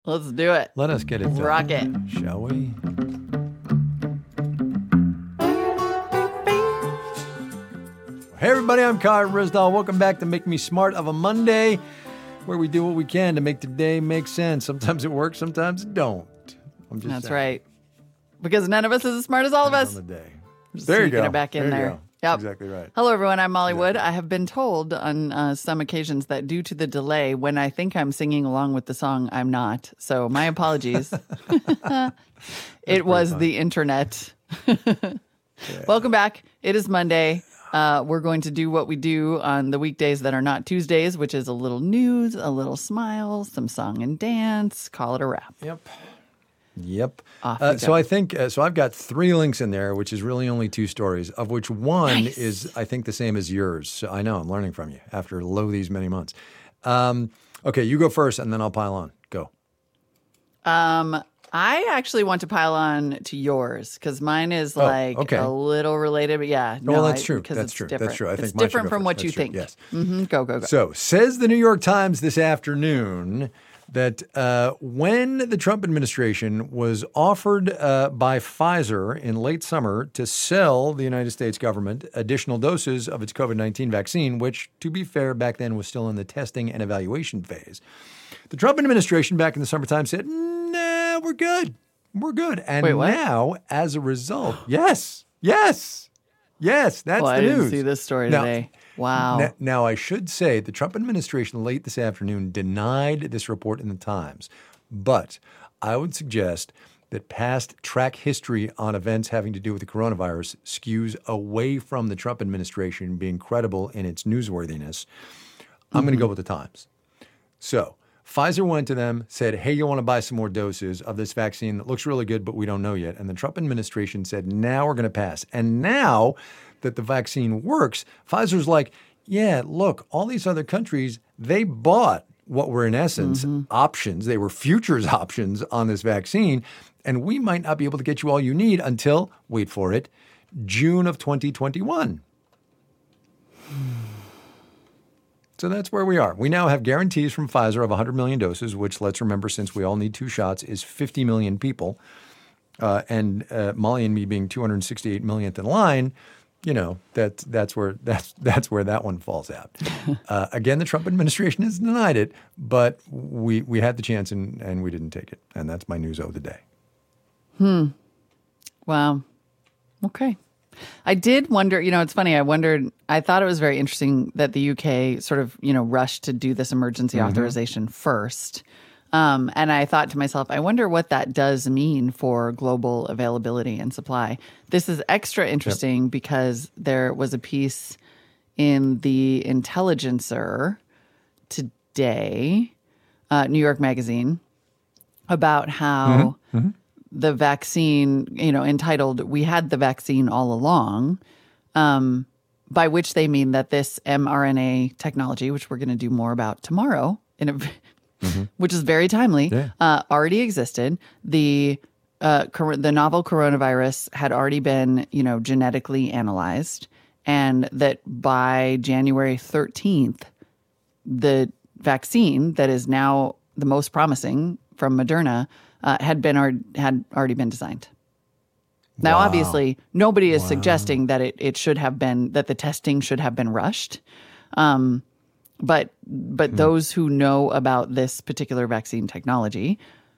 Let's do it. Let us get it done. Rock it. Shall we? Hey everybody, I'm Kyle Risdahl. Welcome back to Make Me Smart of a Monday, where we do what we can to make the day make sense. Sometimes it works, sometimes it don't. That's right. Because none of us is as smart as all of us. On the day. Just There you sneaking go. it back in There you there. go. Yep. Exactly right. Hello, everyone. I'm Molly Wood. I have been told on some occasions that due to the delay, when I think I'm singing along with the song, I'm not. So my apologies. It was the internet. Welcome back. It is Monday. We're going to do what we do on the weekdays that are not Tuesdays, which is a little news, a little smile, some song and dance. Call it a wrap. Yep. So I think so. I've got 3 links in there, which is really only 2 stories, of which one is, I think, the same as yours. So I know I'm learning from you after these many months. Okay, you go first, and then I'll pile on. Go. I actually want to pile on to yours because mine is a little related, but yeah. Well, that's true. That's true. Different. That's true. I think it's mine should different go from first. what That's you true. think. Yes. Mm-hmm. Go. So, says the New York Times this afternoon that when the Trump administration was offered by Pfizer in late summer to sell the United States government additional doses of its COVID-19 vaccine, which, to be fair, back then was still in the testing and evaluation phase, the Trump administration back in the summertime said, nah, we're good. We're good. And Wait, what? now, as a result, yes, that's the news. I didn't see this story today. Wow. Now, I should say the Trump administration late this afternoon denied this report in the Times. But I would suggest that past track history on events having to do with the coronavirus skews away from the Trump administration being credible in its newsworthiness. I'm going to go with the Times. So Pfizer went to them, said, hey, you want to buy some more doses of this vaccine that looks really good, but we don't know yet. And the Trump administration said, now we're going to pass. And now that the vaccine works, Pfizer's like, yeah, look, all these other countries, they bought what were in essence options. They were futures options on this vaccine. And we might not be able to get you all you need until, wait for it, June of 2021. So that's where we are. We now have guarantees from Pfizer of 100 million doses, which, let's remember, since we all need 2 shots, is 50 million people. And Molly and me being 268 millionth in line, you know, that's where that one falls out. Again, the Trump administration has denied it, but we had the chance and we didn't take it. And that's my news of the day. Wow. Okay. I did wonder, it's funny. I thought it was very interesting that the UK sort of, rushed to do this emergency authorization first. And I thought to myself, I wonder what that does mean for global availability and supply. This is extra interesting because there was a piece in the Intelligencer today, New York Magazine, about how the vaccine, entitled, "We Had the Vaccine All Along," by which they mean that this mRNA technology, which we're going to do more about tomorrow, which is very timely, already existed. The novel coronavirus had already been, genetically analyzed, and that by January 13th, the vaccine that is now the most promising from Moderna had already been designed. Now, obviously, nobody is suggesting that it should have been, that the testing should have been rushed. But those who know about this particular vaccine technology,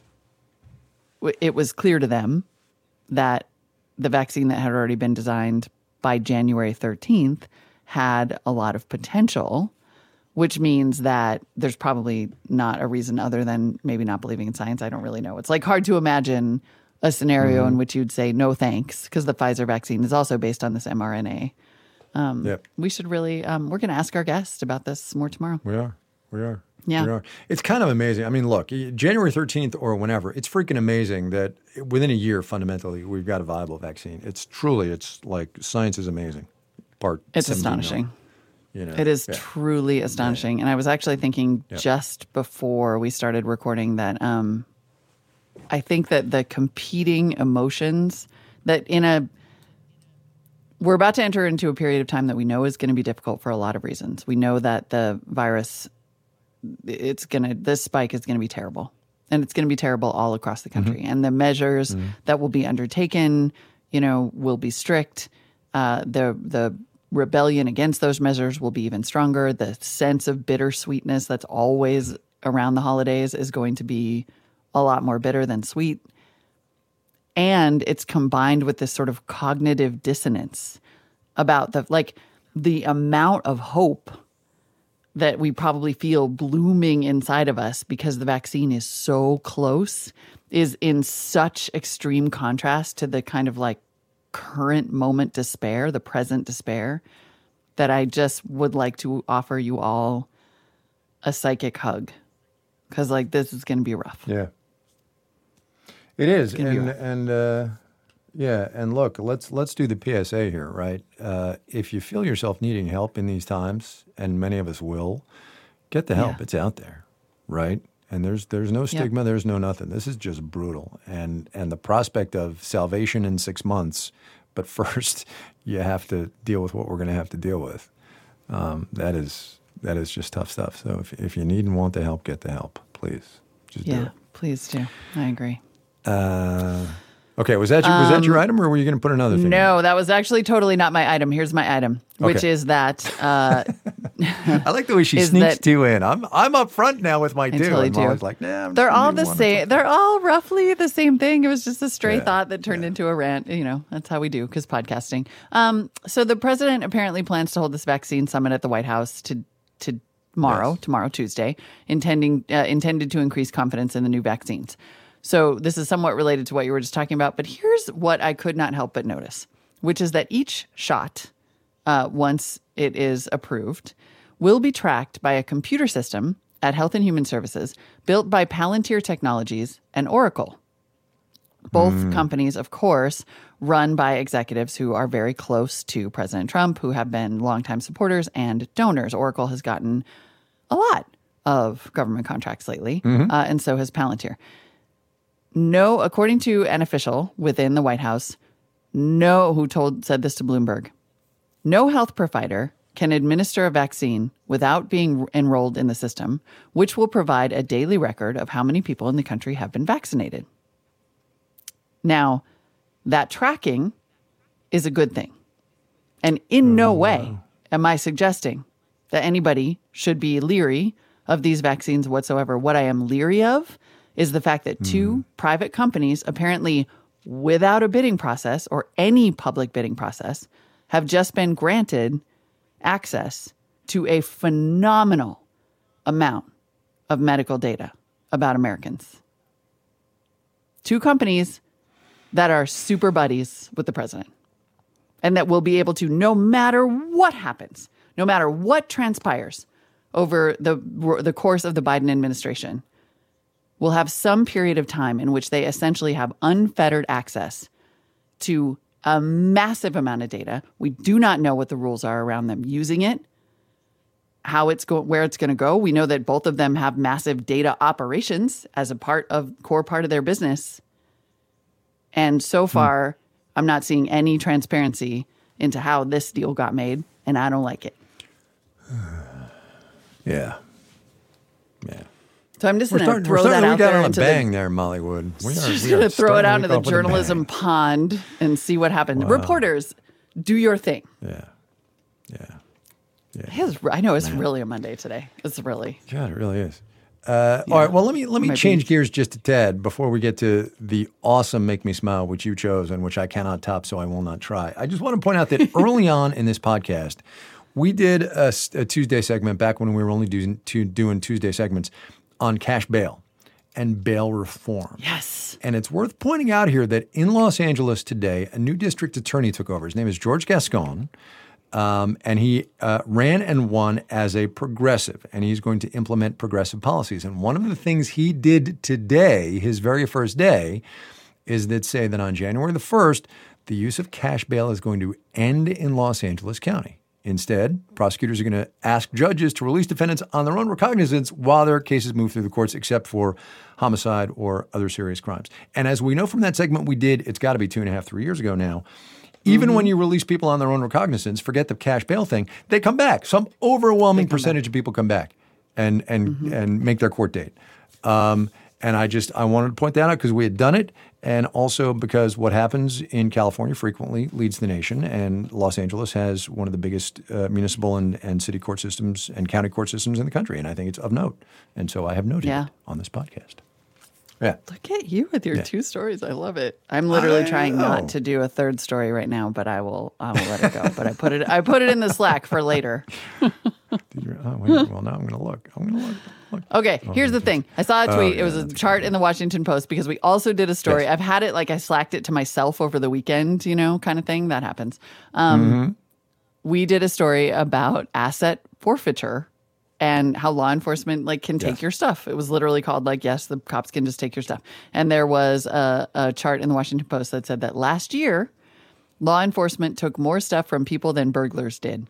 it was clear to them that the vaccine that had already been designed by January 13th had a lot of potential, which means that there's probably not a reason other than maybe not believing in science. I don't really know. It's like hard to imagine a scenario in which you'd say no thanks, because the Pfizer vaccine is also based on this mRNA. We should really, we're going to ask our guest about this more tomorrow. We are. Yeah. We are. It's kind of amazing. I mean, look, January 13th or whenever, it's freaking amazing that within a year, fundamentally, we've got a viable vaccine. It's like science is amazing. It's astonishing. It is truly astonishing. And I was actually thinking just before we started recording that I think that the competing emotions that we're about to enter into a period of time that we know is going to be difficult for a lot of reasons. We know that the virus, this spike is going to be terrible. And it's going to be terrible all across the country. And the measures that will be undertaken, will be strict. The rebellion against those measures will be even stronger. The sense of bittersweetness that's always around the holidays is going to be a lot more bitter than sweet. And it's combined with this sort of cognitive dissonance about the amount of hope that we probably feel blooming inside of us because the vaccine is so close is in such extreme contrast to the kind of current moment despair, the present despair, that I just would like to offer you all a psychic hug. Because this is going to be rough. Yeah. It is. And look, let's do the PSA here, right? If you feel yourself needing help in these times, and many of us will, get the help. It's out there, right? And there's no stigma, there's no nothing. This is just brutal. And the prospect of salvation in 6 months, but first you have to deal with what we're going to have to deal with. That is just tough stuff. So if you need and want the help, get the help, please. Just do it. Please do. I agree. Okay, was that your item, or were you going to put another thing? No, that was actually totally not my item. Here's my item, which is that. I like the way she sneaks two in. I'm up front now with my two. Totally I'm always like, nah. They're all the same. They're all roughly the same thing. It was just a stray thought that turned into a rant. That's how we do because podcasting. So the president apparently plans to hold this vaccine summit at the White House tomorrow, Tuesday, intended to increase confidence in the new vaccines. So this is somewhat related to what you were just talking about, but here's what I could not help but notice, which is that each shot, once it is approved, will be tracked by a computer system at Health and Human Services built by Palantir Technologies and Oracle. Both companies, of course, run by executives who are very close to President Trump, who have been longtime supporters and donors. Oracle has gotten a lot of government contracts lately, and so has Palantir. No, according to an official within the White House, said this to Bloomberg, no health provider can administer a vaccine without being enrolled in the system, which will provide a daily record of how many people in the country have been vaccinated. Now, that tracking is a good thing. And in no way am I suggesting that anybody should be leery of these vaccines whatsoever. What I am leery of is the fact that two private companies, apparently without a bidding process or any public bidding process, have just been granted access to a phenomenal amount of medical data about Americans. Two companies that are super buddies with the president and that will be able to, no matter what happens, no matter what transpires over the course of the Biden administration, will have some period of time in which they essentially have unfettered access to a massive amount of data. We do not know what the rules are around them using it, where it's going to go. We know that both of them have massive data operations as a core part of their business. And so far, I'm not seeing any transparency into how this deal got made, and I don't like it. Yeah. So I'm just going to throw that out there. We got on a bang there, Molly Wood. Just going to throw it out into the journalism pond and see what happens. Wow. Reporters, do your thing. Yeah. I know it's really a Monday today. It's really. God, it really is. All right. Well, let me change gears just a tad before we get to the awesome Make Me Smile, which you chose and which I cannot top, so I will not try. I just want to point out that early on in this podcast, we did a Tuesday segment back when we were only doing Tuesday segments on cash bail and bail reform. Yes. And it's worth pointing out here that in Los Angeles today, a new district attorney took over. His name is George Gascon, and he ran and won as a progressive, and he's going to implement progressive policies. And one of the things he did today, his very first day, is that say that on January the 1st, the use of cash bail is going to end in Los Angeles County. Instead, prosecutors are going to ask judges to release defendants on their own recognizance while their cases move through the courts, except for homicide or other serious crimes. And as we know from that segment we did, it's got to be 2.5, 3 years ago now, even when you release people on their own recognizance, forget the cash bail thing, they come back. Some overwhelming percentage of people come back and make their court date. And I wanted to point that out because we had done it, and also because what happens in California frequently leads the nation, and Los Angeles has one of the biggest municipal and city court systems and county court systems in the country, and I think it's of note. And so I have noted it on this podcast. Yeah. Look at you with your 2 stories. I love it. I'm literally trying not to do a third story right now, but I will let it go. But I put it in the Slack for later. Well, now I'm going to look. Okay, here's the thing. I saw a tweet. It was a chart in the Washington Post because we also did a story. Yes. I've had it I slacked it to myself over the weekend, kind of thing. That happens. We did a story about asset forfeiture and how law enforcement can take your stuff. It was literally called yes, the cops can just take your stuff. And there was a chart in the Washington Post that said that last year, law enforcement took more stuff from people than burglars did.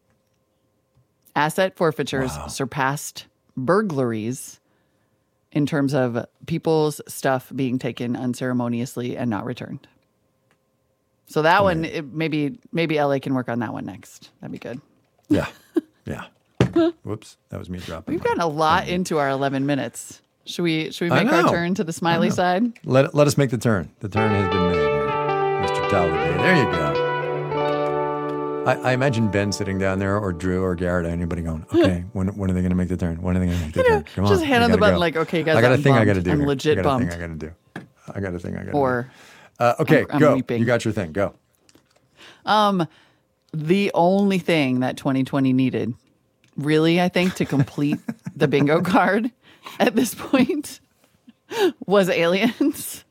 Asset forfeitures surpassed burglaries in terms of people's stuff being taken unceremoniously and not returned. So that one, maybe LA can work on that one next. That'd be good. Yeah. Whoops, that was me dropping. We've gotten a lot into our 11 minutes. Should we make our turn to the smiley side? Let us make the turn. The turn has been made here. Mr. Talladay. There you go. I imagine Ben sitting down there, or Drew, or Garrett, or anybody going, okay, when are they going to make the turn? When are they going to make the turn? Come on. Just hand on the button okay, guys, I got a thing I got to do. I'm legit bummed. I got a thing I got to do. I got a thing I got to do. Or okay, I'm go. weeping. You got your thing. Go. The only thing that 2020 needed, really, I think, to complete the bingo card at this point was aliens.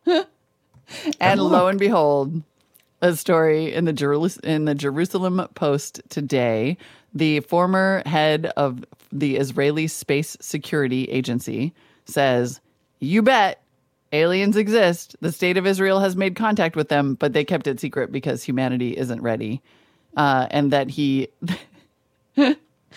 And lo and behold, a story in the Jerusalem Post today. The former head of the Israeli Space Security Agency says, "You bet aliens exist. The state of Israel has made contact with them, but they kept it secret because humanity isn't ready." And that he and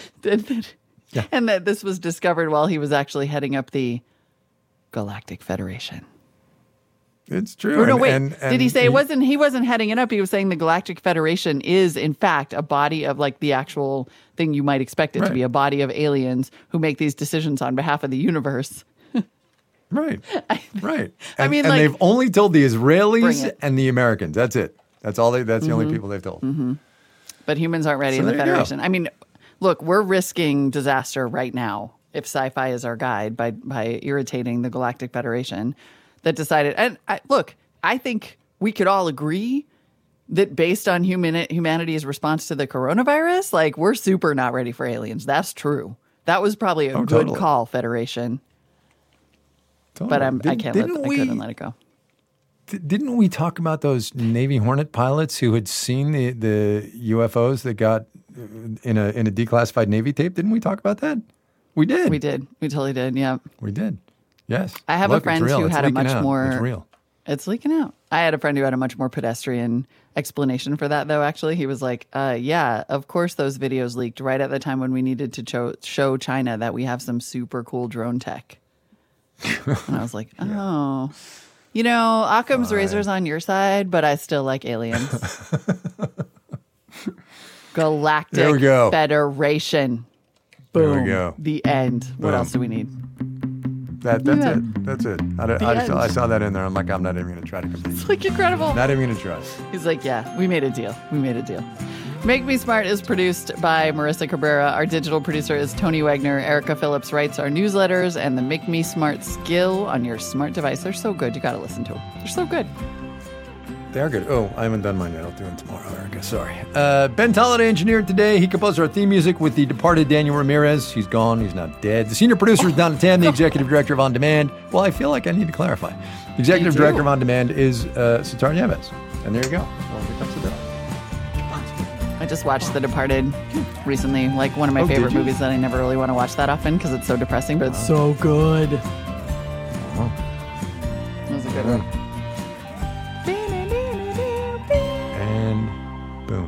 that this was discovered while he was actually heading up the Galactic Federation. It's true. Or no, wait. Did he say he wasn't heading it up? He was saying the Galactic Federation is, in fact, a body of the actual thing you might expect it to be, a body of aliens who make these decisions on behalf of the universe. Right. Right. I mean, they've only told the Israelis and the Americans. That's it. That's all. That's the only people they've told. Mm-hmm. But humans aren't ready in the Federation. I mean, look, we're risking disaster right now if sci-fi is our guide by irritating the Galactic Federation that decided. And I think we could all agree that based on humanity's response to the coronavirus, we're super not ready for aliens. That's true. That was probably a good call, Federation. Totally. But I couldn't let it go. Didn't we talk about those Navy Hornet pilots who had seen the UFOs that got in a declassified Navy tape? Didn't we talk about that? We did. We did. We totally did. Yeah. We did. Yes. I have a friend who had a much more. It's real. It's leaking out. I had a friend who had a much more pedestrian explanation for that, though. Actually, he was like, "Yeah, of course those videos leaked right at the time when we needed to show China that we have some super cool drone tech." And I was like, "Oh." Occam's razor's on your side, but I still like aliens. Galactic Federation. Boom. There we go. The end. What else do we need? That's it. That's it. I saw that in there. I'm like, I'm not even going to try to compete. It's incredible. Not even going to try. He's like, yeah, we made a deal. Make Me Smart is produced by Marissa Cabrera. Our digital producer is Tony Wagner. Erica Phillips writes our newsletters and the Make Me Smart skill on your smart device. They're so good. You got to listen to them. They're so good. They are good. Oh, I haven't done mine yet. I'll do them tomorrow, Erica. Sorry. Ben Talladay engineered today. He composed our theme music with the departed Daniel Ramirez. He's gone. He's not dead. The senior producer is Donna Tam, the executive director of On Demand. Well, I feel like I need to clarify. The executive director of On Demand is Sitar Nieves. And there you go. Well, here comes the bill. I just watched The Departed recently, one of my favorite movies that I never really want to watch that often because it's so depressing, but it's so good. Oh. That was a good one. And boom.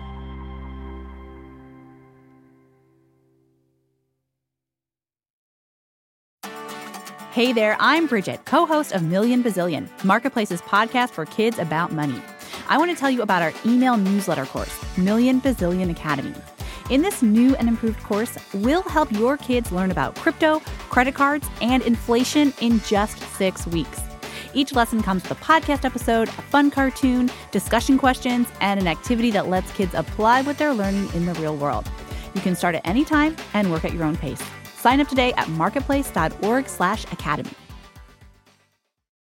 Hey there, I'm Bridget, co-host of Million Bazillion, Marketplace's podcast for kids about money. I want to tell you about our email newsletter course, Million Bazillion Academy. In this new and improved course, we'll help your kids learn about crypto, credit cards, and inflation in just 6 weeks. Each lesson comes with a podcast episode, a fun cartoon, discussion questions, and an activity that lets kids apply what they're learning in the real world. You can start at any time and work at your own pace. Sign up today at marketplace.org/academy.